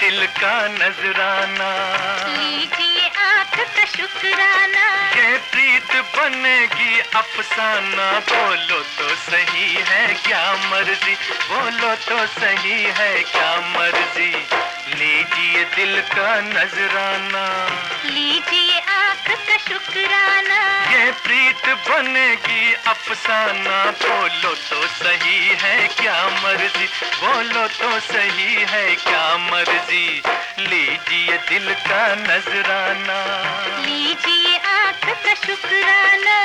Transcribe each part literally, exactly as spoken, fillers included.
दिल का नजराना, लीजिए आँख का शुक्राना। ये प्रीत बनेगी अफसाना, बोलो तो सही है क्या मर्जी, बोलो तो सही है क्या मर्जी। लीजिए दिल का नजराना, लीजिए आँख का शुक्राना। ये प्रीत बनेगी अफसाना, बोलो तो सही है क्या मर्जी, बोलो तो सही है क्या मर्जी। लीजिए दिल का नजराना, लीजिए आँख का शुक्राना।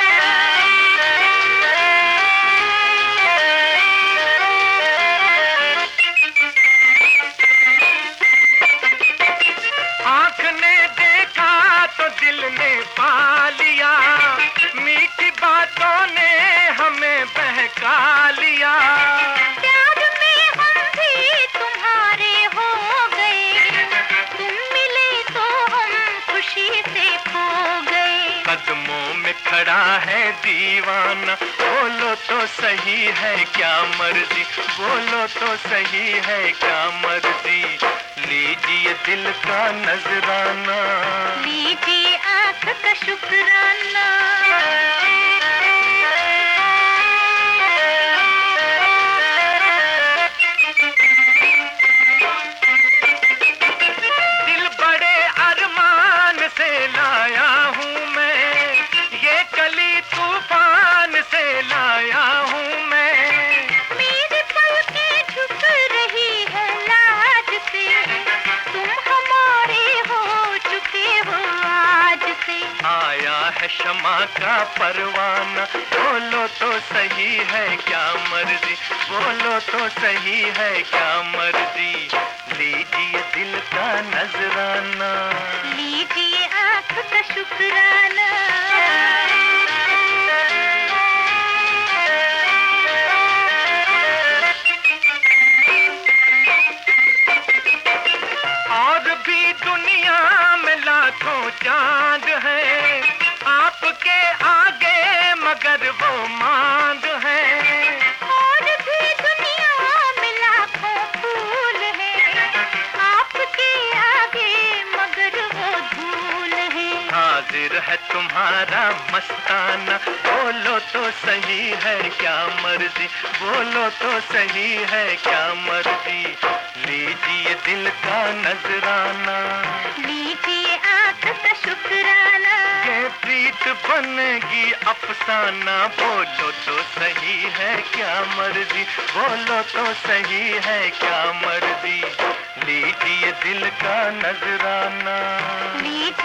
आँख ने देखा तो दिल ने पा लिया, मीठी बातों ने हमें बहका लिया। प्यार में हम भी तुम्हारे हो गए, तुम मिले तो हम खुशी से खो गए। कदमों में खड़ा है दीवाना, बोलो तो सही है क्या मर्जी, बोलो तो सही है क्या मर्जी। लीजिए दिल का नजराना, लीजिए आँख का शुक्राना। दिल बड़े अरमान से लाया हूँ मैं, ये कली तूफान से लाया हूँ मैं। मेरे पलकें झुक रही है लाज से, तुम हमारे हो चुके हो आज से। आया है क्षमा का परवाना, बोलो तो सही है क्या मर्जी, बोलो तो सही है क्या मर्जी। लीजिए दिल का नजराना, लीजिए आँख का शुक्राना। और भी दुनिया में लाखों चांद है, आपके आगे मगर वो मांग है। और भी दुनिया में लाखों फूल हैं, आपके आगे मगर वो धूल है। हाजिर है तुम्हारा मस्ताना, बोलो तो सही है क्या मर्जी, बोलो तो सही है क्या मर्जी। लीजिए दिल का नजराना, लीजिए आँख का शुक्राना। ये प्रीत बनेगी अफसाना, बोलो तो सही है क्या मर्जी, बोलो तो सही है क्या मर्जी। लीजिए दिल का नजराना, लीजिए